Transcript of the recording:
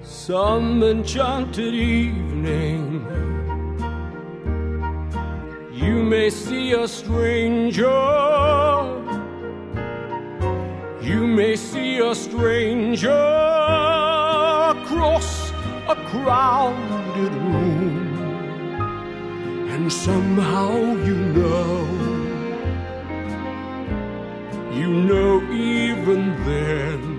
some enchanted evening, you may see a stranger. You may see a stranger across a crowded room, and somehow you know even then